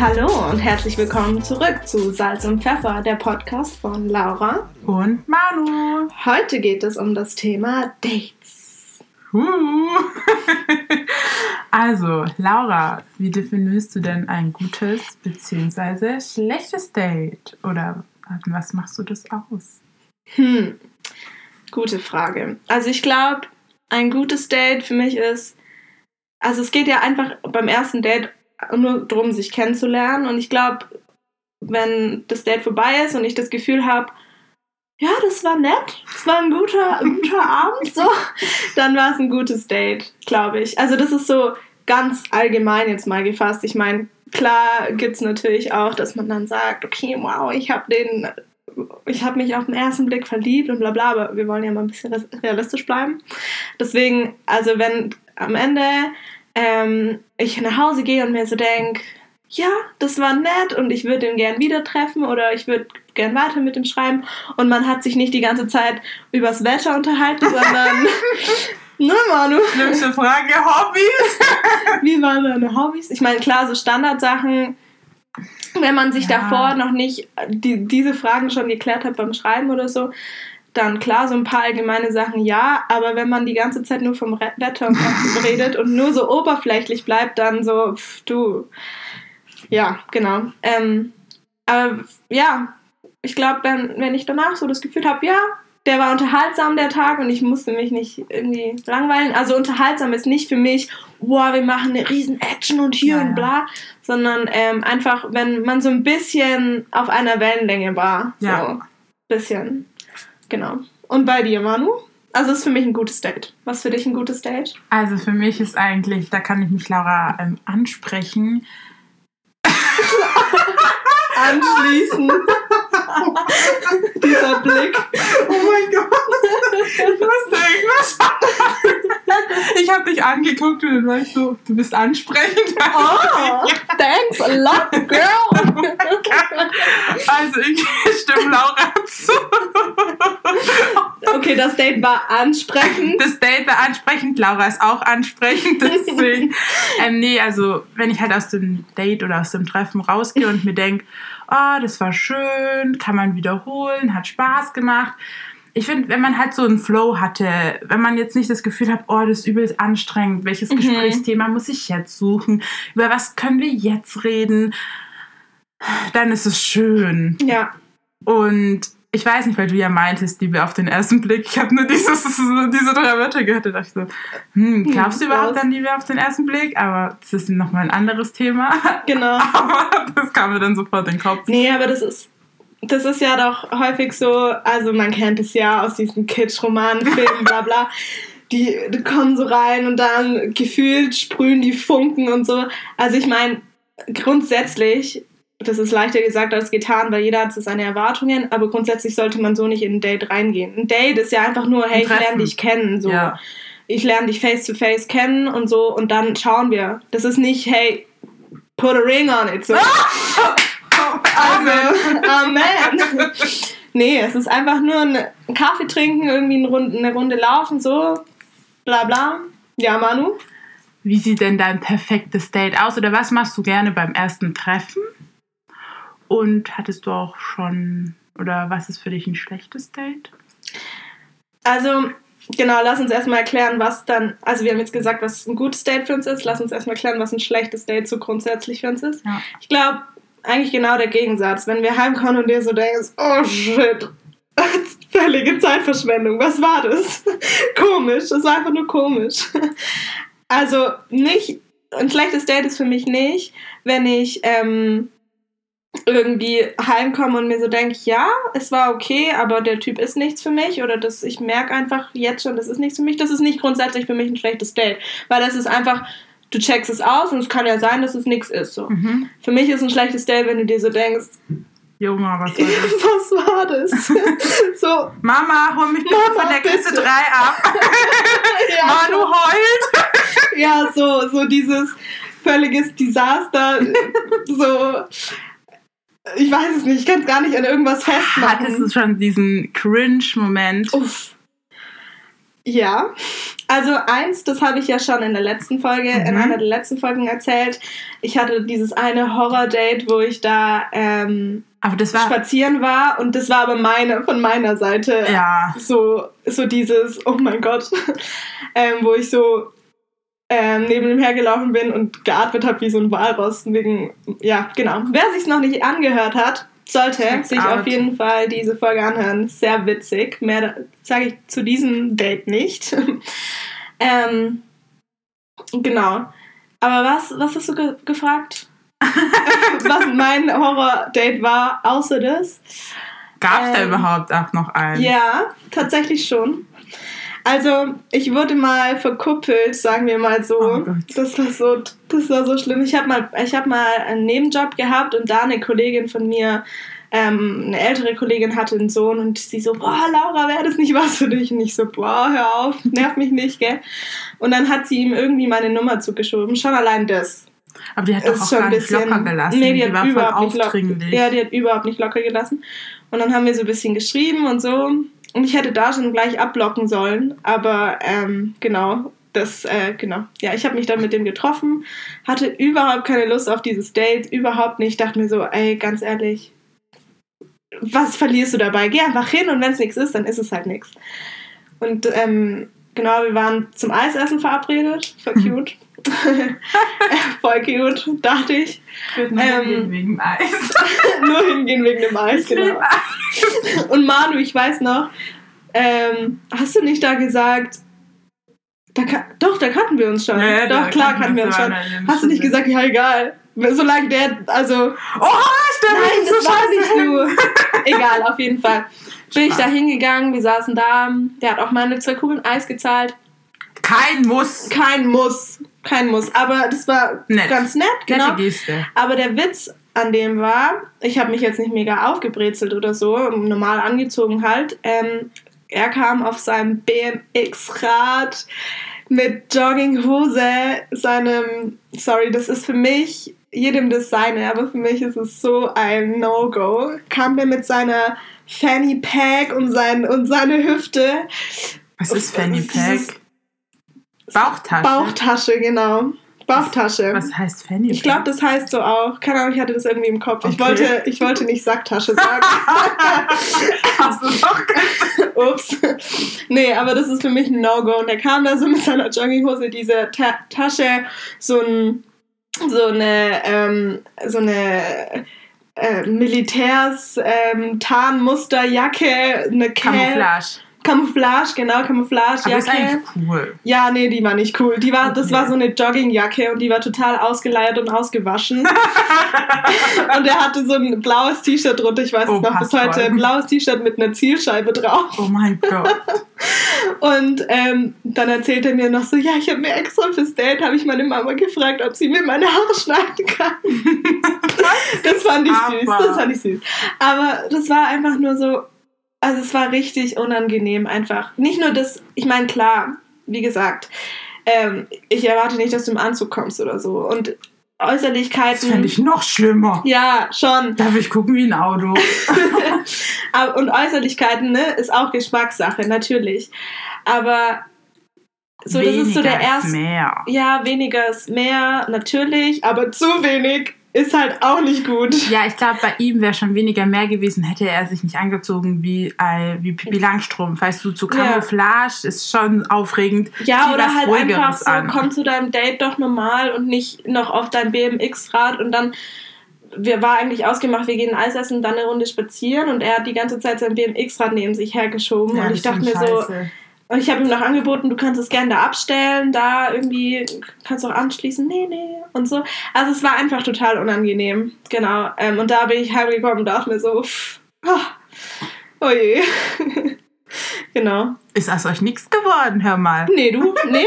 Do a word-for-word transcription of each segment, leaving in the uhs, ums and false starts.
Hallo und herzlich willkommen zurück zu Salz und Pfeffer, der Podcast von Laura und Manu. Heute geht es um das Thema Dates. Uh. Also, Laura, wie definierst du denn ein gutes bzw. schlechtes Date? Oder was machst du das aus? Hm, gute Frage. Also ich glaube, ein gutes Date für mich ist, also es geht ja einfach beim ersten Date nur darum, sich kennenzulernen. Und ich glaube, wenn das Date vorbei ist und ich das Gefühl habe, ja, das war nett, das war ein guter, ein guter Abend, so, dann war es ein gutes Date, glaube ich. Also das ist so ganz allgemein jetzt mal gefasst. Ich meine, klar gibt es natürlich auch, dass man dann sagt, okay, wow, ich habe den, ich habe mich auf den ersten Blick verliebt und bla bla, aber wir wollen ja mal ein bisschen realistisch bleiben. Deswegen, also wenn am Ende ähm, ich nach Hause gehe und mir so denke, ja, das war nett und ich würde ihn gern wieder treffen oder ich würde gern weiter mit ihm schreiben und man hat sich nicht die ganze Zeit übers Wetter unterhalten, sondern ne, Manu? Schlimmste Frage, Hobbys? Wie waren deine Hobbys? Ich meine, klar, so Standardsachen, wenn man sich ja. davor noch nicht die, diese Fragen schon geklärt hat beim Schreiben oder so, dann klar, so ein paar allgemeine Sachen ja, aber wenn man die ganze Zeit nur vom Wetter redet und nur so oberflächlich bleibt, dann so, pff, du, ja, genau. Ähm, aber ja, ich glaube, wenn, wenn ich danach so das Gefühl habe, ja, der war unterhaltsam, der Tag, und ich musste mich nicht irgendwie langweilen. Also unterhaltsam ist nicht für mich, wow, wir machen eine riesen Action und hier ja, und bla, sondern ähm, einfach, wenn man so ein bisschen auf einer Wellenlänge war. So ja. ein bisschen. Genau. Und bei dir, Manu? Also ist für mich ein gutes Date. Was ist für dich ein gutes Date? Also für mich ist eigentlich, da kann ich mich Laura ähm, ansprechen. Anschließen. Dieser Blick. Oh mein Gott. Ich musste irgendwas sagen. Ich habe dich angeguckt und dann war ich so, du bist ansprechend. Oh, thanks a lot, girl. Also ich stimme Laura zu. Okay, das Date war ansprechend. Das Date war ansprechend, Laura ist auch ansprechend, deswegen. ähm, nee, also wenn ich halt aus dem Date oder aus dem Treffen rausgehe und mir denke, oh, das war schön, kann man wiederholen, hat Spaß gemacht. Ich finde, wenn man halt so einen Flow hatte, wenn man jetzt nicht das Gefühl hat, oh, das ist übelst anstrengend, welches mhm. Gesprächsthema muss ich jetzt suchen, über was können wir jetzt reden, dann ist es schön. Ja. Und ich weiß nicht, weil du ja meintest, Liebe auf den ersten Blick. Ich habe nur dieses, diese drei Wörter gehört. Da dachte ich so, hm, glaubst du überhaupt an Liebe auf den ersten Blick? Aber das ist nochmal ein anderes Thema. Genau. Aber das kam mir dann sofort in den Kopf. Nee, aber das ist, das ist ja doch häufig so, also man kennt es ja aus diesen Kitsch-Romanen, Filmen, bla bla. Die, die kommen so rein und dann gefühlt sprühen die Funken und so. Also ich meine, grundsätzlich, das ist leichter gesagt als getan, weil jeder hat so seine Erwartungen, aber grundsätzlich sollte man so nicht in ein Date reingehen. Ein Date ist ja einfach nur, hey, ich lerne dich kennen, so. Ja. Ich lerne dich face to face kennen und so, und dann schauen wir. Das ist nicht, hey, put a ring on it, so. Also, Amen. Nee, es ist einfach nur ein Kaffee trinken, irgendwie eine Runde, eine Runde laufen, so, bla bla. Ja, Manu? Wie sieht denn dein perfektes Date aus? Oder was machst du gerne beim ersten Treffen? Und hattest du auch schon, oder was ist für dich ein schlechtes Date? Also, genau, lass uns erstmal erklären, was dann, also wir haben jetzt gesagt, was ein gutes Date für uns ist. Lass uns erstmal erklären, was ein schlechtes Date so grundsätzlich für uns ist. Ja. Ich glaube, eigentlich genau der Gegensatz. Wenn wir heimkommen und dir so denkst, oh shit, völlige Zeitverschwendung, was war das? Komisch, das war einfach nur komisch. Also nicht, ein schlechtes Date ist für mich nicht, wenn ich ähm, irgendwie heimkomme und mir so denke, ja, es war okay, aber der Typ ist nichts für mich, oder das, ich merke einfach jetzt schon, das ist nichts für mich. Das ist nicht grundsätzlich für mich ein schlechtes Date, weil das ist einfach, du checkst es aus und es kann ja sein, dass es nichts ist. So. Mhm. Für mich ist ein schlechtes Date, wenn du dir so denkst, Junge, was war das? Was war das? So, Mama, hol mich bitte Mama, von der Kiste drei ab. Ja, Manu heult. Ja, so, so dieses völliges Desaster, so, ich weiß es nicht, ich kann es gar nicht an irgendwas festmachen. Hattest du schon diesen Cringe-Moment? Uff. Ja, Also eins, das habe ich ja schon in der letzten Folge, mhm. in einer der letzten Folgen erzählt. Ich hatte dieses eine Horror-Date, wo ich da ähm, aber das war spazieren war und das war aber meine, von meiner Seite ja. so, so dieses, oh mein Gott, ähm, wo ich so ähm, neben ihm hergelaufen bin und geatmet habe wie so ein Walross. Wegen, ja, genau. Wer sich's noch nicht angehört hat, sollte Check sich out. Auf jeden Fall diese Folge anhören. Sehr witzig. Mehr sage ich zu diesem Date nicht. ähm, genau. Aber was, was hast du ge- gefragt? Was mein Horror-Date war, außer das? Gab es ähm, da überhaupt auch noch eins? Ja, tatsächlich schon. Also, ich wurde mal verkuppelt, sagen wir mal so. Oh Gott. Das war so, das war so schlimm. Ich habe mal, ich hab mal einen Nebenjob gehabt und da eine Kollegin von mir, ähm, eine ältere Kollegin hatte einen Sohn und sie so, boah, Laura, wäre das nicht was für dich? Und ich so, boah, hör auf, nerv mich nicht, gell? Und dann hat sie ihm irgendwie meine Nummer zugeschoben. Schon allein das. Aber die hat doch auch gar nicht bisschen, locker gelassen. Nee, die, die war voll aufdringlich. Ja, die hat überhaupt nicht locker gelassen. Und dann haben wir so ein bisschen geschrieben und so. Und ich hätte da schon gleich abblocken sollen, aber ähm, genau, das, äh, genau. Ja, ich habe mich dann mit dem getroffen, hatte überhaupt keine Lust auf dieses Date, überhaupt nicht. Dachte mir so, ey, ganz ehrlich, was verlierst du dabei? Geh einfach hin und wenn es nichts ist, dann ist es halt nichts. Und ähm, genau, wir waren zum Eisessen verabredet, voll cute. Voll cute, dachte ich. Ich würde nur ähm, hingehen wegen dem Eis. Nur hingehen wegen dem Eis, genau. Eis. Und Manu, ich weiß noch, ähm, hast du nicht da gesagt, da kan- doch, da kannten wir uns schon. Ja, ja, doch, klar kannten wir uns schon. Hast du nicht gesagt, ja, egal. Solange der, also... Oh, stimmt! Nein, das war nicht du. Egal, auf jeden Fall. Bin ich da hingegangen, wir saßen da, der hat auch meine zwei Kugeln Eis gezahlt. Kein Muss. Kein Muss. Kein Muss. Aber das war nett. Ganz nett, genau. Nette Geste. Aber der Witz an dem war, ich habe mich jetzt nicht mega aufgebrezelt oder so, normal angezogen halt. Ähm, er kam auf seinem B M X-Rad mit Jogginghose, seinem, sorry, das ist für mich, jedem das seine, aber für mich ist es so ein No-Go. Kam der mit seiner Fanny Pack und, sein, und seine Hüfte. Was ist Fanny Pack? Bauchtasche? Bauchtasche, genau. Bauchtasche. Was, was heißt Fanny Pack? Ich glaube, das heißt so auch. Keine Ahnung, ich hatte das irgendwie im Kopf. Okay. Ich, wollte, ich wollte nicht Sacktasche sagen. Hast du doch gesagt. Ups. Nee, aber das ist für mich ein No-Go. Und er kam da so mit seiner Jogginghose, diese Ta- Tasche, so, ein, so eine, ähm, so eine äh, Militärs, ähm, Tarnmusterjacke, eine Cap. Camouflage. Camouflage, genau, Camouflage-Jacke. Aber ist eigentlich cool. Ja, nee, die war nicht cool. Die war, okay. Das war so eine Joggingjacke und die war total ausgeleiert und ausgewaschen. Und er hatte so ein blaues T-Shirt drunter, ich weiß es oh, noch bis heute, ein blaues T-Shirt mit einer Zielscheibe drauf. Oh mein Gott. Und ähm, dann erzählt er mir noch so, ja, ich habe mir extra fürs Date, habe ich meine Mama gefragt, ob sie mir meine Haare schneiden kann. Das fand ich süß, das fand ich süß. Aber das war einfach nur so, also es war richtig unangenehm einfach. Nicht nur das, ich meine, klar, wie gesagt, ähm, ich erwarte nicht, dass du im Anzug kommst oder so. Und Äußerlichkeiten... Das fände ich noch schlimmer. Ja, schon. Darf ich gucken wie ein Auto? Aber, und Äußerlichkeiten, ne, ist auch Geschmackssache, natürlich. Aber so, das ist so der erste... mehr. Ja, weniger ist mehr, natürlich, aber zu wenig ist halt auch nicht gut. Ja, ich glaube, bei ihm wäre schon weniger mehr gewesen, hätte er sich nicht angezogen wie, äh, wie Pippi Langstrumpf. Weißt du, zu Camouflage ja. ist schon aufregend. Ja, Zieh oder halt einfach so, an. Komm zu deinem Date doch normal und nicht noch auf dein B M X-Rad und dann, wir war eigentlich ausgemacht, wir gehen Eis essen, dann eine Runde spazieren und er hat die ganze Zeit sein B M X-Rad neben sich hergeschoben ja, und ich dachte mir scheiße. so... Und ich habe ihm noch angeboten, du kannst es gerne da abstellen, da irgendwie, kannst du auch anschließen, nee, nee, und so. Also es war einfach total unangenehm, genau. Ähm, und da bin ich heimgekommen und dachte mir so, pff, oh, oh je. Genau. Ist aus euch nichts geworden, hör mal. Nee, du, nee.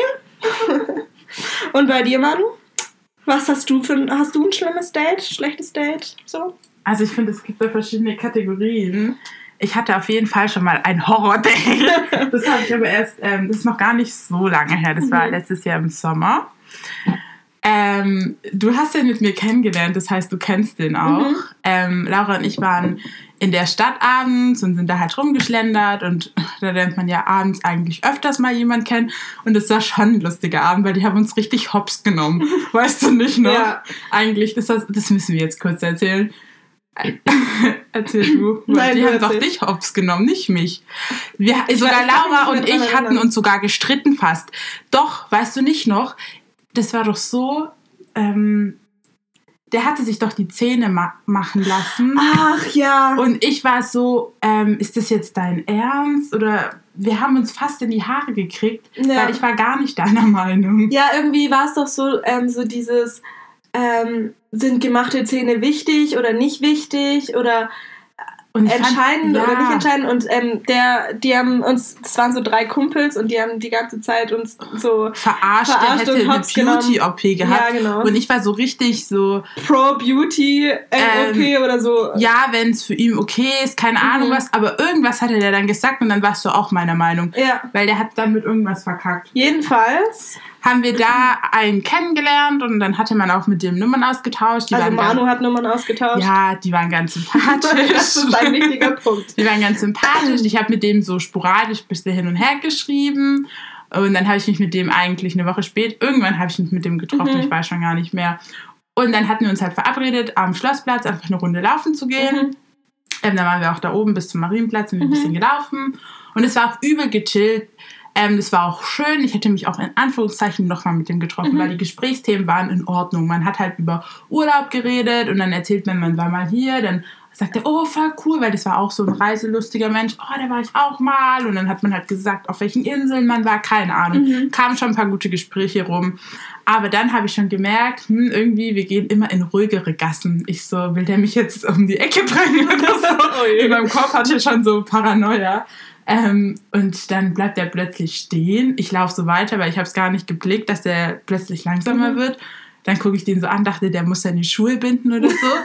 Und bei dir, Manu? Was hast du für ein, hast du ein schlimmes Date, schlechtes Date, so? Also ich finde, es gibt da verschiedene Kategorien. Ich hatte auf jeden Fall schon mal ein Horror-Date. Das habe ich aber erst, ähm, das ist noch gar nicht so lange her. Das war letztes Jahr im Sommer. Ähm, du hast den mit mir kennengelernt, das heißt, du kennst den auch. Mhm. Ähm, Laura und ich waren in der Stadt abends und sind da halt rumgeschlendert und da lernt man ja abends eigentlich öfters mal jemanden kennen und es war schon ein lustiger Abend, weil die haben uns richtig hops genommen. Weißt du nicht noch? Ja. Eigentlich, das, das müssen wir jetzt kurz erzählen. Erzähl du. Nein, die du haben doch dich hops genommen, nicht mich. Wir, sogar Laura und ich hatten uns sogar gestritten fast. Doch, weißt du nicht noch, das war doch so, ähm, der hatte sich doch die Zähne ma- machen lassen. Ach ja. Und ich war so, ähm, ist das jetzt dein Ernst? Oder wir haben uns fast in die Haare gekriegt, ja. weil ich war gar nicht deiner Meinung. Ja, irgendwie war es doch so, ähm, so dieses, ähm, sind gemachte Zähne wichtig oder nicht wichtig oder und entscheiden fand, ja. oder nicht entscheiden und ähm, der, die haben uns, das waren so drei Kumpels und die haben die ganze Zeit uns so verarscht, verarscht der hätte eine Beauty-O P gehabt ja, genau. und ich war so richtig so Pro-Beauty-O P ähm, oder so. Ja, wenn es für ihn okay ist, keine mhm. Ahnung was, aber irgendwas hatte der dann gesagt und dann warst du auch meiner Meinung, ja. weil der hat dann mit irgendwas verkackt. Jedenfalls haben wir da einen kennengelernt und dann hatte man auch mit dem Nummern ausgetauscht. Die also waren Manu ganz, hat Nummern ausgetauscht? Ja, die waren ganz sympathisch. Das ist ein wichtiger Punkt. Die waren ganz sympathisch. Ich habe mit dem so sporadisch ein bisschen hin und her geschrieben und dann habe ich mich mit dem eigentlich eine Woche später, irgendwann habe ich mich mit dem getroffen, mhm. ich weiß schon gar nicht mehr. Und dann hatten wir uns halt verabredet, am Schlossplatz einfach eine Runde laufen zu gehen. Mhm. Ähm, dann waren wir auch da oben bis zum Marienplatz und mhm. ein bisschen gelaufen und es war auch übel gechillt. Ähm, das war auch schön. Ich hätte mich auch in Anführungszeichen nochmal mit dem getroffen, mhm. weil die Gesprächsthemen waren in Ordnung. Man hat halt über Urlaub geredet und dann erzählt man, man war mal hier. Dann sagt er, oh, voll cool, weil das war auch so ein reiselustiger Mensch. Oh, da war ich auch mal. Und dann hat man halt gesagt, auf welchen Inseln man war. Keine Ahnung. Mhm. Kamen schon ein paar gute Gespräche rum. Aber dann habe ich schon gemerkt, hm, irgendwie, wir gehen immer in ruhigere Gassen. Ich so, will der mich jetzt um die Ecke bringen oder so? Oh, in meinem Kopf hatte ich schon so Paranoia. Ähm, und dann bleibt er plötzlich stehen. Ich laufe so weiter, weil ich habe es gar nicht geblickt, dass der plötzlich langsamer mhm. wird. Dann gucke ich den so an, dachte, der muss seine Schuhe binden oder so.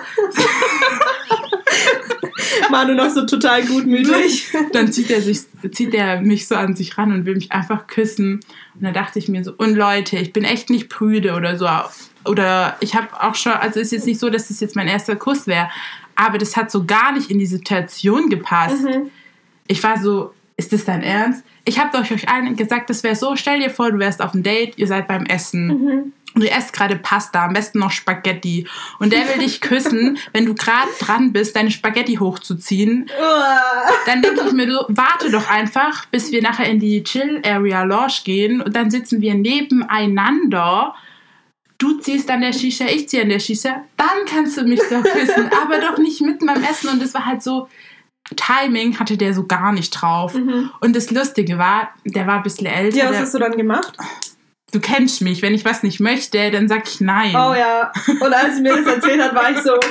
Manu noch so total gutmütig. Dann zieht er, sich, zieht er mich so an sich ran und will mich einfach küssen. Und dann dachte ich mir so, und Leute, ich bin echt nicht prüde oder so. Oder ich habe auch schon, also es ist jetzt nicht so, dass das jetzt mein erster Kuss wäre. Aber das hat so gar nicht in die Situation gepasst. Mhm. Ich war so, ist das dein Ernst? Ich habe doch euch allen gesagt, das wäre so, stell dir vor, du wärst auf einem Date, ihr seid beim Essen mhm. und ihr esst gerade Pasta, am besten noch Spaghetti und der will dich küssen, wenn du gerade dran bist, deine Spaghetti hochzuziehen. Dann denke ich mir so, warte doch einfach, bis wir nachher in die Chill-Area Lounge gehen und dann sitzen wir nebeneinander. Du ziehst an der Shisha, ich ziehe an der Shisha, dann kannst du mich doch küssen, aber doch nicht mitten beim Essen und das war halt so, Timing hatte der so gar nicht drauf. Mhm. Und das Lustige war, der war ein bisschen älter. Ja, was hast du dann gemacht? Du kennst mich, wenn ich was nicht möchte, dann sag ich nein. Oh ja, und als sie mir das erzählt hat, war ich so,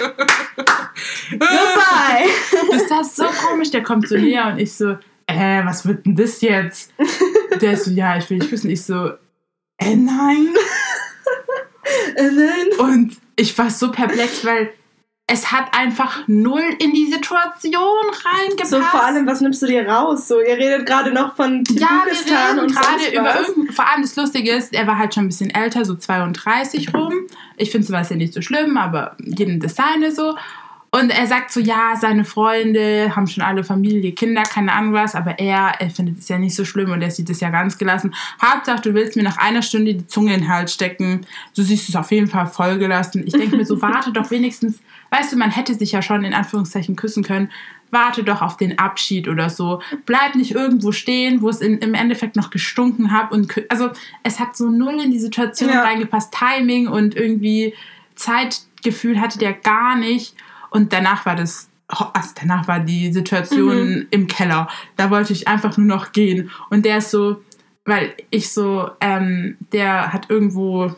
goodbye. Das ist das so komisch, der kommt so näher und ich so, äh, was wird denn das jetzt? Der ist so, ja, ich will dich küssen. Ich so, äh, nein. äh, nein. Und ich war so perplex, weil es hat einfach null in die Situation reingepasst. So vor allem, was nimmst du dir raus? So, ihr redet gerade noch von Tibukistan ja, und gerade über irgend, vor allem das Lustige ist, er war halt schon ein bisschen älter, so zweiunddreißig rum. Ich finde sowas ja nicht so schlimm, aber jedem das seine so. Und er sagt so, ja, seine Freunde haben schon alle Familie, Kinder, keine Ahnung was, aber er, er findet es ja nicht so schlimm und er sieht es ja ganz gelassen. Hauptsache, du willst mir nach einer Stunde die Zunge in den Hals stecken. Du siehst es auf jeden Fall voll gelassen. Ich denke mir so, warte doch wenigstens, weißt du, man hätte sich ja schon in Anführungszeichen küssen können. Warte doch auf den Abschied oder so. Bleib nicht irgendwo stehen, wo es in, im Endeffekt noch gestunken hat. Und, also es hat so null in die Situation ja. reingepasst. Timing und irgendwie Zeitgefühl hatte der gar nicht. Und danach war das, also danach war die Situation mhm. im Keller. Da wollte ich einfach nur noch gehen. Und der ist so, weil ich so, ähm, der hat irgendwo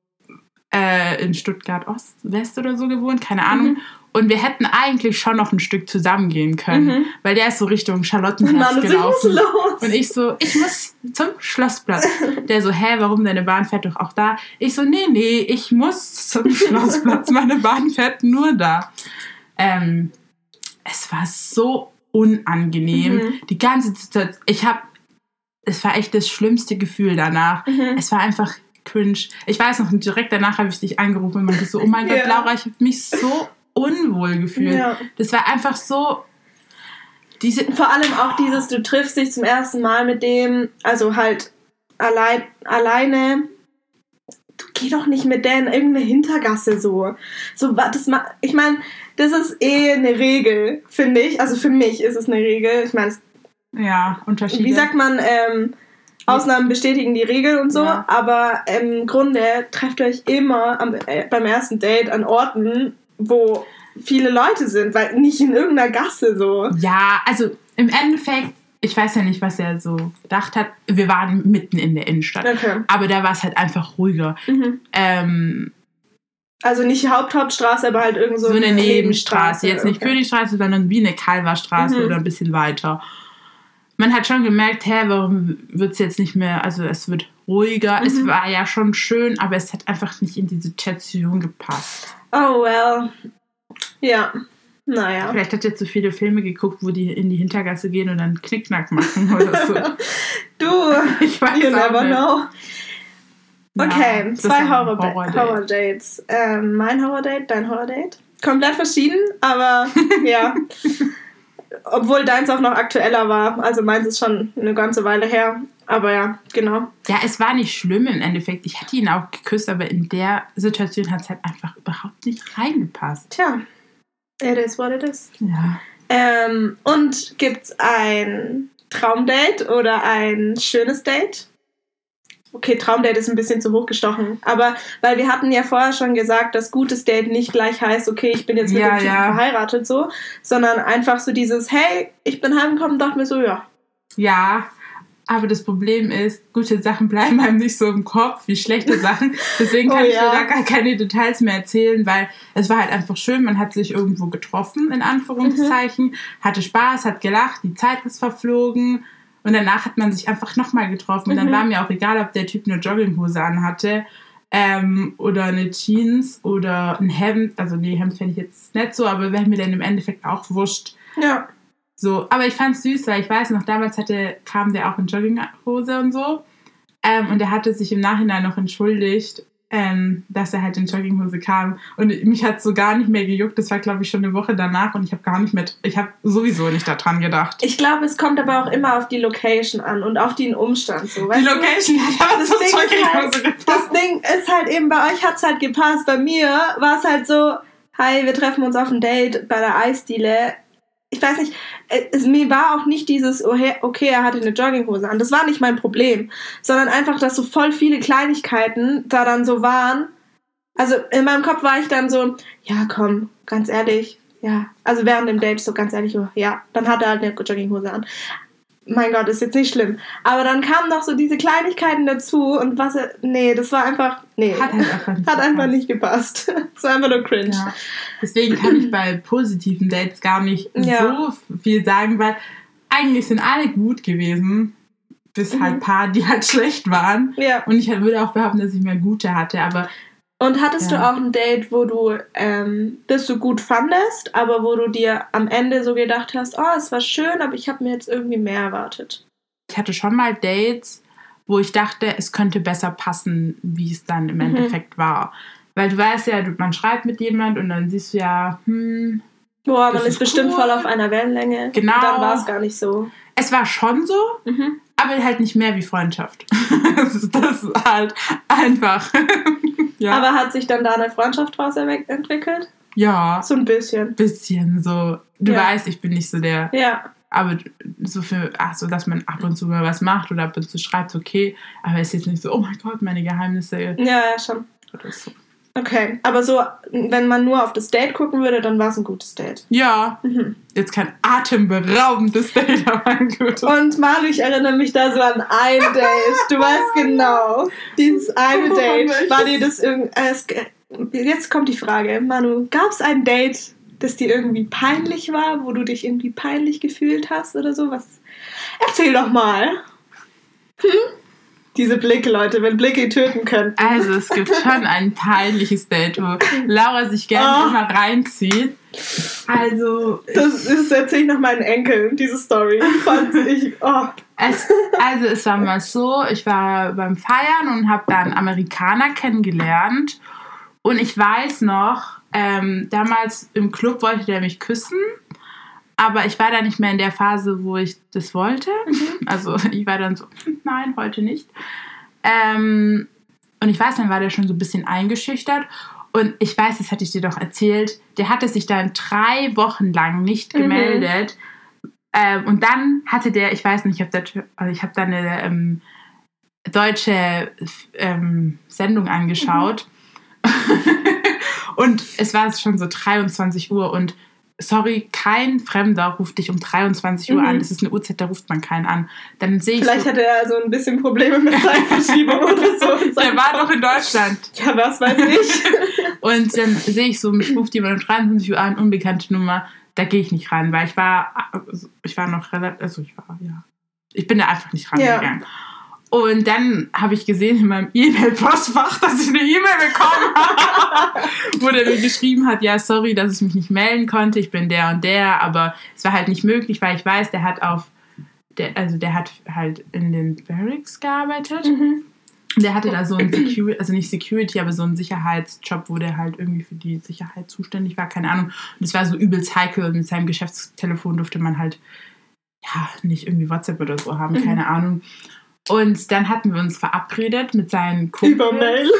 äh, in Stuttgart Ost, West oder so gewohnt, keine Ahnung. Mhm. Und wir hätten eigentlich schon noch ein Stück zusammengehen können, mhm. weil der ist so Richtung Charlottenplatz Mann, gelaufen. Los. Und ich so, ich muss zum Schlossplatz. Der so, hä, warum, deine Bahn fährt doch auch da? Ich so, nee, nee, ich muss zum Schlossplatz, meine Bahn fährt nur da. Ähm, es war so unangenehm. Mhm. Die ganze Zeit, ich habe, es war echt das schlimmste Gefühl danach. Mhm. Es war einfach cringe. Ich weiß noch, direkt danach habe ich dich angerufen und meinte so, oh mein Gott, Ja. Laura, ich habe mich so unwohl gefühlt. Ja. Das war einfach so... Diese, Vor allem auch dieses, du triffst dich zum ersten Mal mit dem, also halt allein, alleine, du geh doch nicht mit der in irgendeine Hintergasse so. So, das ma- ich meine, das ist eh eine Regel, finde ich. Also für mich ist es eine Regel. Ich meine, ja, Unterschiede. wie sagt man, ähm, Ausnahmen bestätigen die Regel und so, Ja. aber im Grunde trefft ihr euch immer am, äh, beim ersten Date an Orten, wo viele Leute sind, weil nicht in irgendeiner Gasse so. Ja, also im Endeffekt, ich weiß ja nicht, was er so gedacht hat. Wir waren mitten in der Innenstadt. Okay. Aber da war es halt einfach ruhiger. Mhm. Ähm, Also nicht Haupthauptstraße, aber halt irgend so, so eine Nebenstraße. Jetzt nicht okay. Königstraße, sondern wie eine Kalverstraße Mhm. oder ein bisschen weiter. Man hat schon gemerkt, hä, warum wird es jetzt nicht mehr, also es wird ruhiger. Mhm. Es war ja schon schön, aber es hat einfach nicht in die Situation gepasst. Oh well. Ja. Naja. Vielleicht hat er zu viele Filme geguckt, wo die in die Hintergasse gehen und dann Knickknack machen oder so. Du, Ich weiß you auch never nicht. know. Okay, Ja, das zwei war ein Horror- Horror-Date. Horror-Dates. Ähm, mein Horror-Date, dein Horror-Date. Komplett verschieden, aber ja. Obwohl deins auch noch aktueller war. Also meins ist schon eine ganze Weile her. Aber ja, genau. Ja, es war nicht schlimm im Endeffekt. Ich hatte ihn auch geküsst, aber in der Situation hat es halt einfach überhaupt nicht reingepasst. Tja, it is what it is. Ja. Ähm, und gibt's ein Traumdate oder ein schönes Date? Okay, Traumdate ist ein bisschen zu hoch gestochen. Aber weil wir hatten ja vorher schon gesagt, dass gutes Date nicht gleich heißt, okay, ich bin jetzt mit Ja, dem Typen ja. verheiratet, so, sondern einfach so dieses, hey, ich bin heimgekommen, dachte mir so, ja. Ja, aber das Problem ist, gute Sachen bleiben einem nicht so im Kopf wie schlechte Sachen. Deswegen kann Oh ich ja. dir da gar keine Details mehr erzählen, weil es war halt einfach schön. Man hat sich irgendwo getroffen, in Anführungszeichen, Mhm. hatte Spaß, hat gelacht, die Zeit ist verflogen. Und danach hat man sich einfach nochmal getroffen. Und dann Mhm. war mir auch egal, ob der Typ eine Jogginghose anhatte ähm, oder eine Jeans oder ein Hemd. Also nee, Hemd fände ich jetzt nicht so, aber wäre mir dann im Endeffekt auch wurscht. Ja. So, aber ich fand's süß, weil ich weiß noch, damals hatte, kam der auch in Jogginghose und so. Ähm, und er hatte sich im Nachhinein noch entschuldigt, ähm, dass er halt in Jogginghose kam. Und mich hat so gar nicht mehr gejuckt. Das war, glaube ich, schon eine Woche danach und ich habe gar nicht mehr, ich habe sowieso nicht daran gedacht. Ich glaube, es kommt aber auch immer auf die Location an und auf den Umstand. So, Die weißt du? Location hat aber Das so Ding, ist halt, Jogginghose das gepasst. Ding ist halt eben, bei euch hat es halt gepasst. Bei mir war es halt so, hi, wir treffen uns auf ein Date bei der Eisdiele. Ich weiß nicht, es, mir war auch nicht dieses, okay, er hatte eine Jogginghose an. Das war nicht mein Problem. Sondern einfach, dass so voll viele Kleinigkeiten da dann so waren. Also in meinem Kopf war ich dann so, ja komm, ganz ehrlich, ja. Also während dem Date so ganz ehrlich, ja, dann hat er halt eine Jogginghose an. Mein Gott, ist jetzt nicht schlimm. Aber dann kamen noch so diese Kleinigkeiten dazu und was, er- nee, das war einfach, nee. Hat halt einfach nicht Hat einfach gepasst. nicht gepasst. Es war einfach nur cringe. Ja. Deswegen kann ich bei positiven Dates gar nicht Ja. so viel sagen, weil eigentlich sind alle gut gewesen, bis Mhm. halt ein paar, die halt schlecht waren. Ja. Und ich würde auch behaupten, dass ich mehr gute hatte, aber Und hattest Ja. du auch ein Date, wo du ähm, das so gut fandest, aber wo du dir am Ende so gedacht hast, oh, es war schön, aber ich habe mir jetzt irgendwie mehr erwartet? ich hatte schon mal Dates, wo ich dachte, es könnte besser passen, wie es dann im Mhm. Endeffekt war. Weil du weißt ja, du- man schreibt mit jemand und dann siehst du ja, hm, Boah, man Das ist ist bestimmt cool. voll auf einer Wellenlänge. Genau. Und dann war es gar nicht so. es war schon so, Mhm. aber halt nicht mehr wie Freundschaft. das, ist, das ist halt einfach. ja. Aber hat sich dann da eine Freundschaft draus erwe- entwickelt? ja, So ein bisschen. bisschen so. Du Ja. weißt, ich bin nicht so der, Ja. aber so für, ach so, dass man ab und zu mal was macht oder ab und zu schreibt, okay, aber es ist jetzt nicht so, oh mein Gott, meine Geheimnisse Ja, ja, schon. oder so. Okay. Aber so, wenn man nur auf das Date gucken würde, dann war es ein gutes Date. Ja, Mhm. jetzt kein atemberaubendes Date, aber ein gutes. Und Manu, ich erinnere mich da so an ein Date. Du weißt genau. Dieses eine Oh, Date. welches? War dir das irgendwie. Äh, es, jetzt kommt die Frage. Manu, gab es ein Date, das dir irgendwie peinlich war, wo du dich irgendwie peinlich gefühlt hast oder so? Was? Erzähl doch mal. Diese Blicke, Leute, wenn Blicke töten können. Also es gibt schon ein peinliches Date, wo Laura sich gerne oh. immer reinzieht. Also... Das, das erzähle ich noch meinen Enkeln, diese Story. Fand ich... Oh. Es, also es war mal so, ich war beim Feiern und habe da einen Amerikaner kennengelernt. Und ich weiß noch, ähm, damals im Club wollte der mich küssen. Aber ich war da nicht mehr in der Phase, wo ich das wollte. Mhm. Also ich war dann so, nein, heute nicht. Ähm, und ich weiß, dann war der schon so ein bisschen eingeschüchtert. Und ich weiß, das hatte ich dir doch erzählt, der hatte sich dann drei Wochen lang nicht gemeldet. Mhm. Ähm, und dann hatte der, ich weiß nicht, ich habe da, also ich hab da eine ähm, deutsche ähm, Sendung angeschaut. Mhm. Und es war schon so dreiundzwanzig Uhr und sorry, kein Fremder ruft dich um dreiundzwanzig Uhr mhm. an. Das ist eine Uhrzeit, da ruft man keinen an. Dann sehe ich Vielleicht so, hatte er also ein bisschen Probleme mit Zeitverschiebung oder so. Der war doch in Deutschland. Ja, was weiß ich. Und dann sehe ich so, mich ruft jemand um dreiundzwanzig Uhr an, unbekannte Nummer. Da gehe ich nicht ran, weil ich war, ich war noch relativ, also ich war, ja, ich bin da einfach nicht rangegangen. Ja. Und dann habe ich gesehen in meinem E-Mail-Postfach, dass ich eine E-Mail bekommen habe, wo der mir geschrieben hat, ja, sorry, dass ich mich nicht melden konnte, ich bin der und der, aber es war halt nicht möglich, weil ich weiß, der hat auf, der, also der hat halt in den Barracks gearbeitet. Mhm. Der hatte da so einen Security, also nicht Security, aber so einen Sicherheitsjob, wo der halt irgendwie für die Sicherheit zuständig war, keine Ahnung. Und es war so übelst heikel und mit seinem Geschäftstelefon durfte man halt, ja, nicht irgendwie WhatsApp oder so haben, mhm. keine Ahnung. Und dann hatten wir uns verabredet mit seinen Kumpels. Über Mail?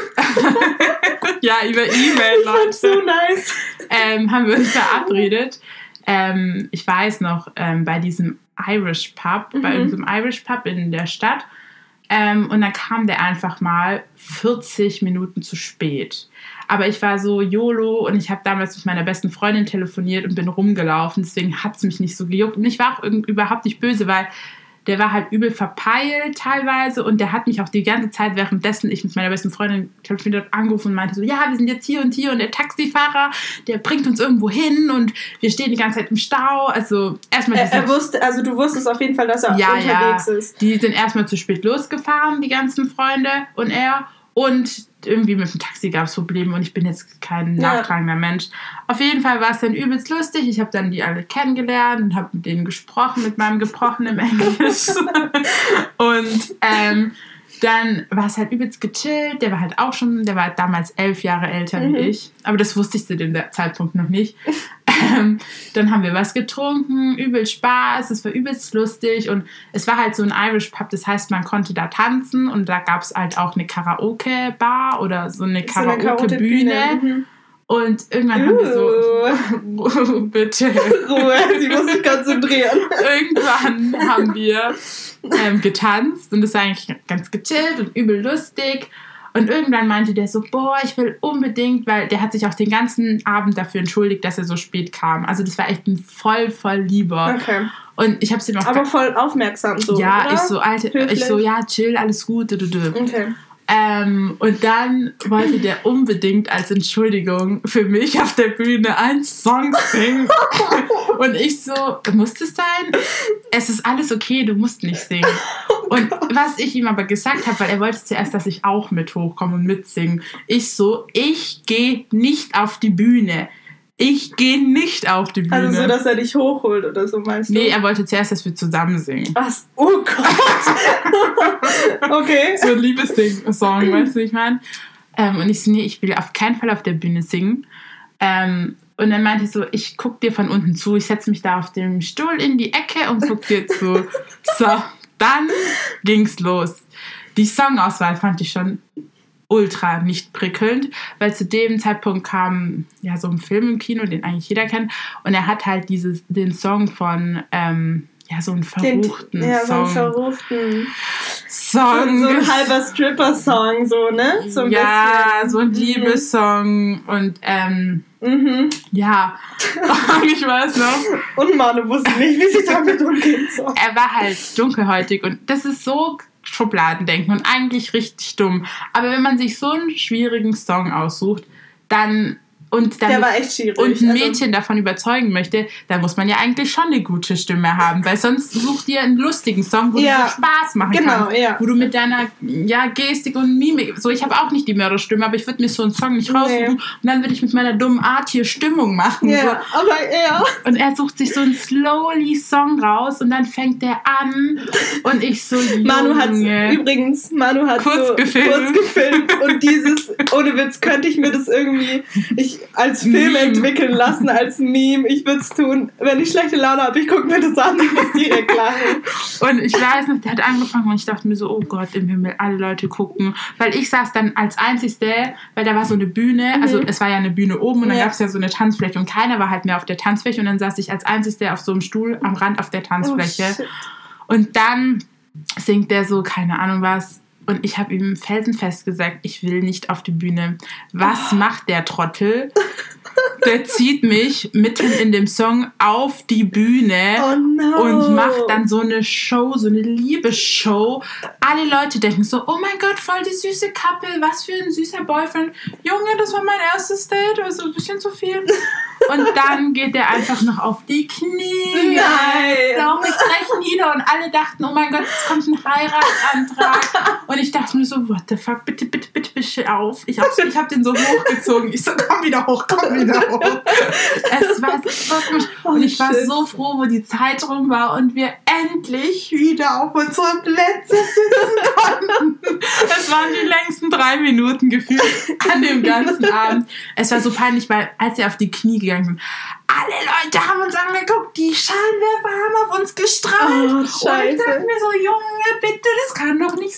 Ja, über E-Mail, Leute. Das so nice. Ähm, haben wir uns verabredet. Ähm, ich weiß noch, ähm, bei diesem Irish Pub, mhm. bei irgendeinem Irish Pub in der Stadt. Ähm, und dann kam der einfach mal vierzig Minuten zu spät. Aber ich war so YOLO und ich habe damals mit meiner besten Freundin telefoniert und bin rumgelaufen. Deswegen hat es mich nicht so gejuckt. Und ich war auch überhaupt nicht böse, weil der war halt übel verpeilt teilweise und der hat mich auch die ganze Zeit, währenddessen ich mit meiner besten Freundin telefoniert habe, angerufen und meinte so, ja, wir sind jetzt hier und hier und der Taxifahrer, der bringt uns irgendwo hin und wir stehen die ganze Zeit im Stau. Also erstmal... Er, er wusste, also du wusstest auf jeden Fall, dass er ja, unterwegs ja, ist. Die sind erstmal zu spät losgefahren, die ganzen Freunde und er. Und irgendwie mit dem Taxi gab es Probleme und ich bin jetzt kein ja. nachtragender Mensch. Auf jeden Fall war es dann übelst lustig. Ich habe dann die alle kennengelernt und habe mit denen gesprochen, mit meinem gebrochenen Englisch. Und ähm, dann war es halt übelst gechillt. Der war halt auch schon, der war damals elf Jahre älter mhm. wie ich. Aber das wusste ich zu dem Zeitpunkt noch nicht. Ähm, dann haben wir was getrunken, übelst Spaß, es war übelst lustig und es war halt so ein Irish Pub, das heißt, man konnte da tanzen und da gab es halt auch eine Karaoke-Bar oder so eine Karaoke-Bühne. Mhm. Und irgendwann uh. haben wir so... Bitte. Ruhe, sie muss sich konzentrieren. Irgendwann haben wir ähm, getanzt und es war eigentlich ganz gechillt und übel lustig. Und irgendwann meinte der so, boah, ich will unbedingt, weil der hat sich auch den ganzen Abend dafür entschuldigt, dass er so spät kam. Also das war echt ein voll, voll Lieber. Okay. Und ich hab's ihm auch... Aber voll aufmerksam so, Ja, oder? ich so, Alter, ich so, ja, chill, alles gut. Okay. Ähm, und dann wollte der unbedingt als Entschuldigung für mich auf der Bühne einen Song singen. Und ich so, muss das sein? Es ist alles okay, du musst nicht singen. Und was ich ihm aber gesagt habe, weil er wollte zuerst, dass ich auch mit hochkomme und mitsingen. Ich so, ich gehe nicht auf die Bühne. Ich gehe nicht auf die Bühne. Also so, dass er dich hochholt oder so, meinst du? Nee, er wollte zuerst, dass wir zusammen singen. Was? Oh Gott! Okay. So ein Liebessing-Song, weißt du, wie ich meine? Ähm, und ich so, nee, ich will auf keinen Fall auf der Bühne singen. Ähm, und dann meinte ich so, ich guck dir von unten zu. Ich setze mich da auf dem Stuhl in die Ecke und guck dir zu. So, dann ging's los. Die Songauswahl fand ich schon ultra nicht prickelnd, weil zu dem Zeitpunkt kam ja so ein Film im Kino, den eigentlich jeder kennt, und er hat halt dieses, den Song von ähm, ja, so einen verruchten den, ja, Song. so einen verruchten Song. So, so ein halber Stripper-Song, so, ne? So ein ja, bisschen. so ein Liebessong und ähm, mhm. ja, ich weiß noch. Und Manu wusste nicht, wie sie damit umgehen soll. Er war halt dunkelhäutig und das ist so Schubladendenken und eigentlich richtig dumm. Aber wenn man sich so einen schwierigen Song aussucht, dann und, dann, der war echt schwierig. und ein also, Mädchen davon überzeugen möchte, dann muss man ja eigentlich schon eine gute Stimme haben, weil sonst such dir einen lustigen Song, wo ja, du so Spaß machen genau, kannst, ja. wo du mit deiner ja, Gestik und Mimik, so ich habe auch nicht die Mörderstimme, aber ich würde mir so einen Song nicht raussuchen nee. und dann würde ich mit meiner dummen Art hier Stimmung machen. Ja, so. aber ja. Und er sucht sich so einen slowly Song raus und dann fängt der an und ich so, Junge. Manu hat übrigens, Manu hat kurz so gefilmt. kurz gefilmt und dieses, ohne Witz, könnte ich mir das irgendwie ich, als Film Meme. entwickeln lassen, als Meme. Ich würde es tun, wenn ich schlechte Laune habe, ich gucke mir das an, ich muss direkt lachen. Und ich weiß nicht, der hat angefangen und ich dachte mir so, oh Gott, im Himmel, alle Leute gucken. Weil ich saß dann als Einzigste, weil da war so eine Bühne, mhm. also es war ja eine Bühne oben und dann ja. gab es ja so eine Tanzfläche und keiner war halt mehr auf der Tanzfläche und dann saß ich als Einzigste auf so einem Stuhl am Rand auf der Tanzfläche. Oh, und dann singt der so, keine Ahnung was, und ich habe ihm felsenfest gesagt, ich will nicht auf die Bühne. Was oh. macht der Trottel? Der zieht mich mitten in dem Song auf die Bühne oh no. und macht dann so eine Show, so eine Liebesshow. Alle Leute denken so, oh mein Gott, voll die süße Couple, was für ein süßer Boyfriend. Junge, das war mein erstes Date, also ein bisschen zu viel. Und dann geht er einfach noch auf die Knie. Nein. Doch, ich breche nieder und alle dachten, oh mein Gott, jetzt kommt ein Heiratsantrag. Und ich dachte mir so, what the fuck, bitte, bitte, bitte, bitte auf. Ich hab, ich hab den so hochgezogen. Ich so, komm wieder hoch, komm wieder hoch. Es war so komisch. Und ich war so froh, wo die Zeit rum war und wir endlich wieder auf unsere Plätze sitzen konnten. Es waren die längsten drei Minuten gefühlt an dem ganzen Abend. Es war so peinlich, weil als wir auf die Knie gegangen sind, alle Leute haben uns angeguckt, die Scheinwerfer haben auf uns gestrahlt. Oh, scheiße. Und ich dachte mir so, Junge, bitte, das kann doch nicht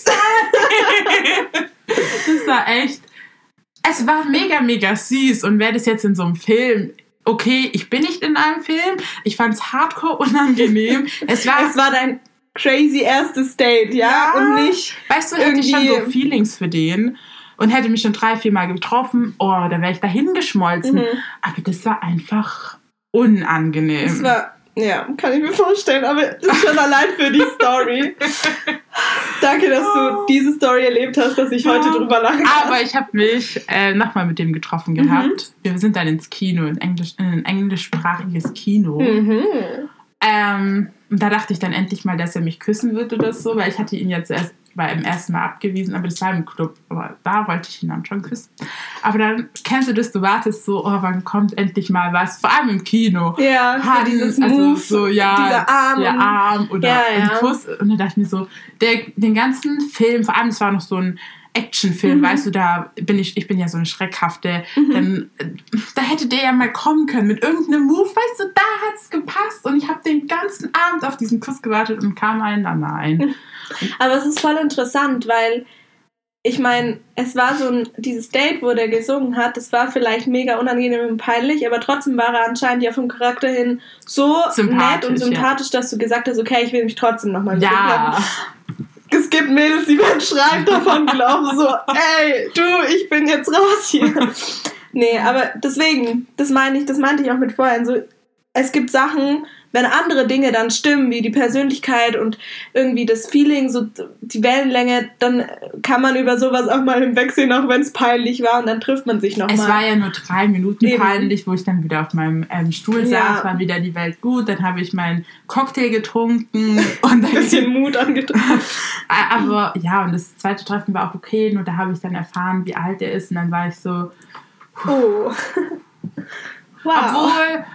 sein. Das war echt, es war mega, mega süß. Und wäre das jetzt in so einem Film, okay, ich bin nicht in einem Film, ich fand es hardcore unangenehm. Es war, es war dein crazy erstes Date, ja? ja und nicht weißt du, hätte ich schon so Feelings für den und hätte mich schon drei, vier Mal getroffen, oh, da wäre ich dahin geschmolzen. Mhm. Aber das war einfach unangenehm. Das war, ja, kann ich mir vorstellen, aber das ist schon allein für die Story. Danke, dass du diese Story erlebt hast, dass ich heute drüber lachen kann. Aber ich habe mich äh, nochmal mit dem getroffen gehabt. Mhm. Wir sind dann ins Kino, in, Englisch, in ein englischsprachiges Kino. Mhm. Ähm, und da dachte ich dann endlich mal, dass er mich küssen wird oder so, weil ich hatte ihn ja zuerst beim ersten Mal abgewiesen, aber das war im Club. Aber da wollte ich ihn dann schon küssen. Aber dann kennst du das, du wartest so, oh, wann kommt endlich mal was? Vor allem im Kino. Ja, Hatten, dieses also Move, so, ja, dieser Arm. Der Arm oder ja, ein ja. Kuss. Und dann dachte ich mir so, der, den ganzen Film, vor allem, es war noch so ein Actionfilm, mhm. weißt du, da bin ich, ich bin ja so eine Schreckhafte, mhm. dann, da hätte der ja mal kommen können mit irgendeinem Move, weißt du, da hat es gepasst und ich habe den ganzen Abend auf diesen Kuss gewartet und kam ein, dann nein. Aber es ist voll interessant, weil ich meine, es war so ein, dieses Date, wo der gesungen hat, das war vielleicht mega unangenehm und peinlich, aber trotzdem war er anscheinend ja vom Charakter hin so nett und sympathisch, ja. dass du gesagt hast, okay, ich will mich trotzdem nochmal mit ihm treffen. Es gibt Mädels, die werden schreiend davon gelaufen, so, ey, du, ich bin jetzt raus hier. Nee, aber deswegen, das meine ich, das meinte ich auch mit vorhin, so, es gibt Sachen, wenn andere Dinge dann stimmen, wie die Persönlichkeit und irgendwie das Feeling, so die Wellenlänge, dann kann man über sowas auch mal hinwegsehen, auch wenn es peinlich war und dann trifft man sich nochmal. Es war ja nur drei Minuten Eben. peinlich, wo ich dann wieder auf meinem ähm, Stuhl ja. saß, war wieder die Welt gut, dann habe ich meinen Cocktail getrunken und ein bisschen Mut angetrunken. Aber ja, und das zweite Treffen war auch okay, nur da habe ich dann erfahren, wie alt er ist und dann war ich so... Oh. Wow. Obwohl...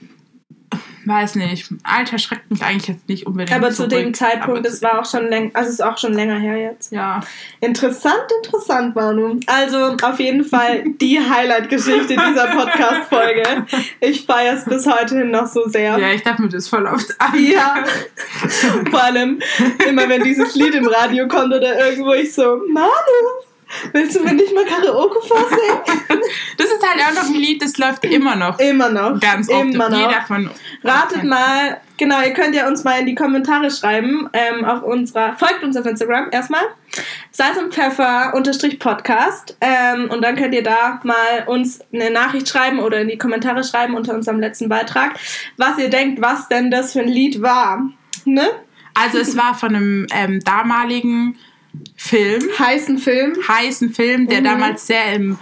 Weiß nicht. Alter schreckt mich eigentlich jetzt nicht unbedingt. Aber zu zurück. dem Zeitpunkt, das war auch schon länger, also ist auch schon länger her jetzt. Ja. Interessant, interessant, Manu. Also auf jeden Fall die Highlight-Geschichte dieser Podcast-Folge. Ich feiere es bis heute hin noch so sehr. Ja, ich dachte mir das voll oft an. Ja. Vor allem immer, wenn dieses Lied im Radio kommt oder irgendwo, ich so, Manu, willst du mir nicht mal Karaoke vorsingen? Das ist halt auch noch ein Lied, das läuft immer noch. Immer noch. Ganz oft. Immer noch. Jeder von Ratet mal, genau, ihr könnt ja uns mal in die Kommentare schreiben, ähm, auf unserer, folgt uns auf Instagram erstmal, Salz und Pfeffer unterstrich Podcast, ähm, und dann könnt ihr da mal uns eine Nachricht schreiben oder in die Kommentare schreiben unter unserem letzten Beitrag, was ihr denkt, was denn das für ein Lied war. Ne? Also es war von einem ähm, damaligen Film. Heißen Film. Heißen Film, der mhm. damals sehr im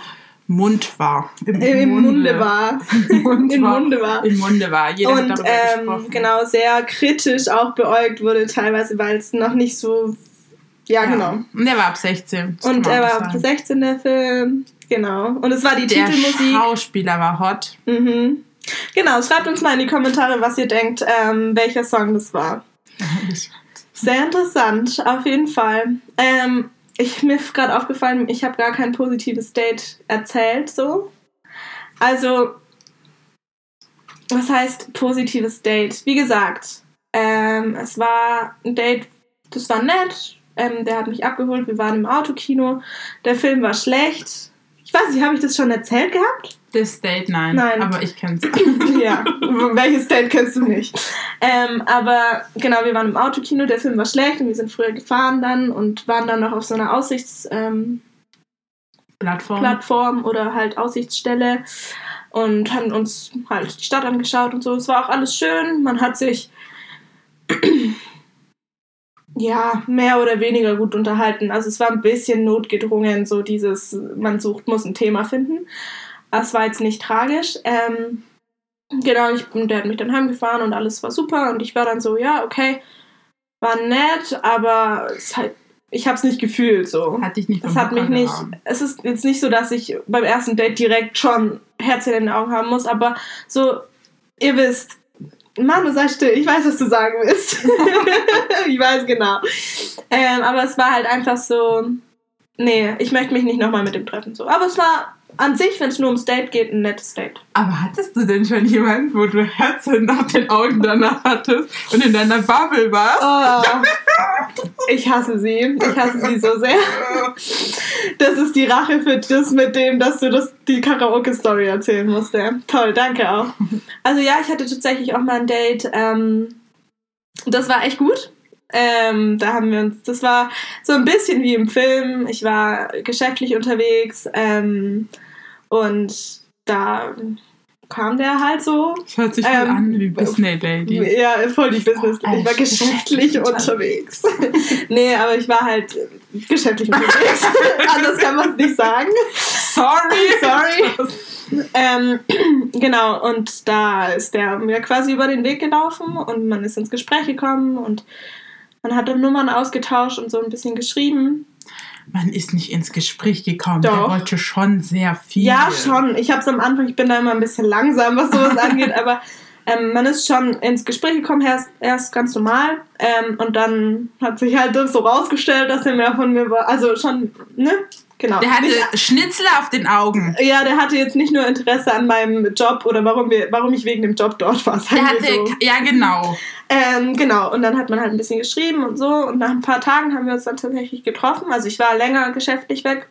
Mund war. Im, Im Munde. Munde war. Mund Im war. Munde war. Im Munde war. Jeder und hat darüber ähm, gesprochen. Genau, sehr kritisch auch beäugt wurde teilweise, weil es noch nicht so... Ja, ja, genau. Und der war ab sechzehn. Und er war ab sechzehn, der Film. Genau. Und es war die der Titelmusik. Der Schauspieler war hot. Mhm. Genau, schreibt uns mal in die Kommentare, was ihr denkt, ähm, welcher Song das war. Sehr interessant, auf jeden Fall. Ähm, ich, mir ist gerade aufgefallen, ich habe gar kein positives Date erzählt, so. Also, was heißt positives Date? Wie gesagt, ähm, es war ein Date, das war nett. Ähm, der hat mich abgeholt, wir waren im Autokino. Der Film war schlecht. Ich weiß nicht, habe ich das schon erzählt gehabt? Das Date, nein. Nein. Aber ich kenn's. Ja, welches Date kennst du nicht? Ähm, aber genau, wir waren im Autokino, der Film war schlecht und wir sind früher gefahren dann und waren dann noch auf so einer Aussichts... Ähm, Plattform. Plattform oder halt Aussichtsstelle und haben uns halt die Stadt angeschaut und so. Es war auch alles schön. Man hat sich ja, mehr oder weniger gut unterhalten. Also es war ein bisschen notgedrungen, so dieses, man sucht, muss ein Thema finden. Das war jetzt nicht tragisch. Ähm, genau, ich, der hat mich dann heimgefahren und alles war super und ich war dann so, ja, okay, war nett, aber es halt, ich habe es nicht gefühlt so. Hat dich nicht vom Es hat mich nicht, gehauen. Es ist jetzt nicht so, dass ich beim ersten Date direkt schon Herz in den Augen haben muss, aber so, ihr wisst, Manu, sei still, ich weiß, was du sagen willst. Ich weiß genau. Ähm, aber es war halt einfach so, nee, ich möchte mich nicht nochmal mit dem treffen. So. Aber es war an sich, wenn es nur ums Date geht, ein nettes Date. Aber hattest du denn schon jemanden, wo du Herzen nach den Augen danach hattest und in deiner Bubble warst? Oh, ich hasse sie. Ich hasse sie so sehr. Das ist die Rache für das mit dem, dass du das, die Karaoke-Story erzählen musst. Ja. Toll, danke auch. Also ja, ich hatte tatsächlich auch mal ein Date. Ähm, das war echt gut. Ähm, da haben wir uns, das war so ein bisschen wie im Film. Ich war geschäftlich unterwegs ähm, und da kam der halt so. Das hört sich voll ähm, an wie Business Lady. Ja, voll die Business Lady. Ich war geschäftlich unterwegs. Nee, aber ich war halt geschäftlich unterwegs. Anders kann man es nicht sagen. Sorry. Sorry. Ähm, genau, und da ist der mir quasi über den Weg gelaufen und man ist ins Gespräch gekommen und man hat dann Nummern ausgetauscht und so ein bisschen geschrieben. Man ist nicht ins Gespräch gekommen. Doch. Der wollte schon sehr viel. Ja, schon. Ich habe es am Anfang, ich bin da immer ein bisschen langsam, was sowas angeht, aber ähm, man ist schon ins Gespräch gekommen, erst, erst ganz normal. Ähm, und dann hat sich halt so rausgestellt, dass er mehr von mir war. Also schon, ne? Genau. Der hatte nicht, Schnitzel auf den Augen. Ja, der hatte jetzt nicht nur Interesse an meinem Job oder warum, wir, warum ich wegen dem Job dort war. Der hatte, so. Ja, genau. Ähm, genau, und dann hat man halt ein bisschen geschrieben und so. Und nach ein paar Tagen haben wir uns dann tatsächlich getroffen. Also ich war länger geschäftlich weg.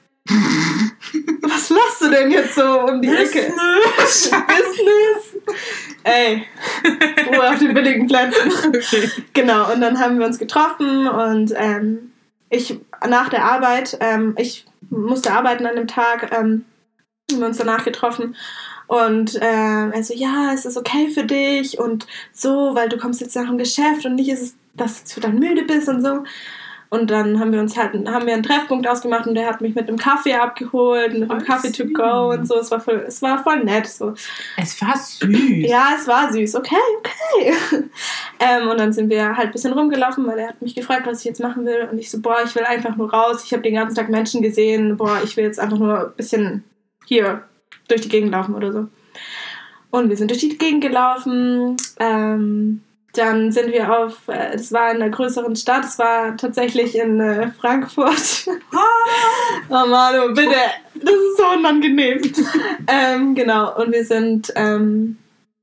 Was machst du denn jetzt so um die Business. Ecke? Business? Ey, Ruhe auf den billigen Plätzen. Okay. Genau, und dann haben wir uns getroffen und ähm, ich nach der Arbeit, ähm, ich musste arbeiten an dem Tag, ähm, haben wir uns danach getroffen und äh, er so, ja, es ist okay für dich und so, weil du kommst jetzt nach dem Geschäft und nicht ist es, dass du dann müde bist und so. Und dann haben wir uns halt, haben wir einen Treffpunkt ausgemacht und der hat mich mit einem Kaffee abgeholt, mit einem Kaffee to go und so. Es war voll, es war voll nett. So. Es war süß. Ja, es war süß. Okay, okay. ähm, und dann sind wir halt ein bisschen rumgelaufen, weil er hat mich gefragt, was ich jetzt machen will. Und ich so, boah, ich will einfach nur raus. Ich habe den ganzen Tag Menschen gesehen. Boah, ich will jetzt einfach nur ein bisschen hier durch die Gegend laufen oder so. Und wir sind durch die Gegend gelaufen. Ähm... Dann sind wir auf, das war in einer größeren Stadt, es war tatsächlich in äh, Frankfurt. Oh Manu, bitte, das ist so unangenehm. ähm, genau, und wir sind ähm,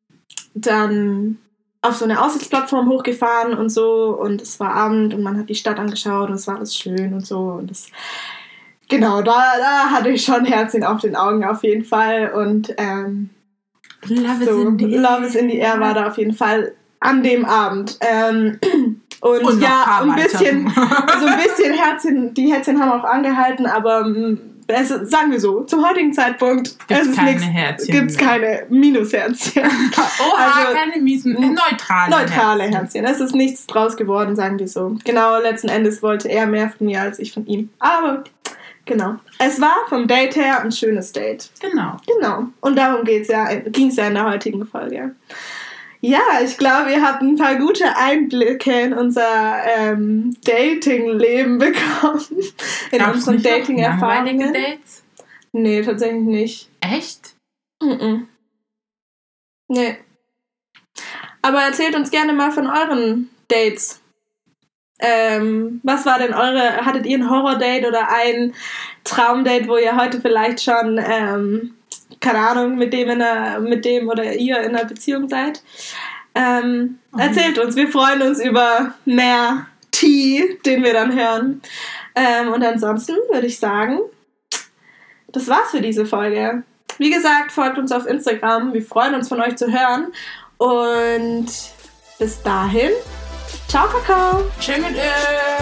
dann auf so eine Aussichtsplattform hochgefahren und so und es war Abend und man hat die Stadt angeschaut und es war alles schön und so. Und das, genau, da, da hatte ich schon Herzchen auf den Augen auf jeden Fall und ähm, Love, so, is in the Love is in the Air war da auf jeden Fall an dem Abend. Ähm, und, und ja, ein bisschen, so ein bisschen Herzchen, die Herzchen haben auch angehalten, aber es, sagen wir so, zum heutigen Zeitpunkt gibt es keine nix, Herzchen. Gibt es keine Minusherzchen. Oha, also, keine miesen, neutrale Neutrale Herzchen. Herzchen. Es ist nichts draus geworden, sagen wir so. Genau, letzten Endes wollte er mehr von mir als ich von ihm. Aber Genau. Es war vom Date her ein schönes Date. Genau. Genau. Und darum geht's ja, ging es ja in der heutigen Folge. Ja, ich glaube, ihr habt ein paar gute Einblicke in unser ähm, Dating-Leben bekommen. In Gab's unseren nicht noch Dating-Erfahrungen. langweilige Dates? Nee, tatsächlich nicht. Echt? Mm-mm. Nee. Aber erzählt uns gerne mal von euren Dates. Ähm, was war denn eure, hattet ihr ein Horror-Date oder ein Traumdate, wo ihr heute vielleicht schon, ähm, keine Ahnung, mit dem, in einer, mit dem oder ihr in einer Beziehung seid? Ähm, okay. Erzählt uns, wir freuen uns über mehr Tee, den wir dann hören. Ähm, und ansonsten würde ich sagen, das war's für diese Folge. Wie gesagt, folgt uns auf Instagram, wir freuen uns von euch zu hören und bis dahin, ciao Kakao! Tschö mit Ö!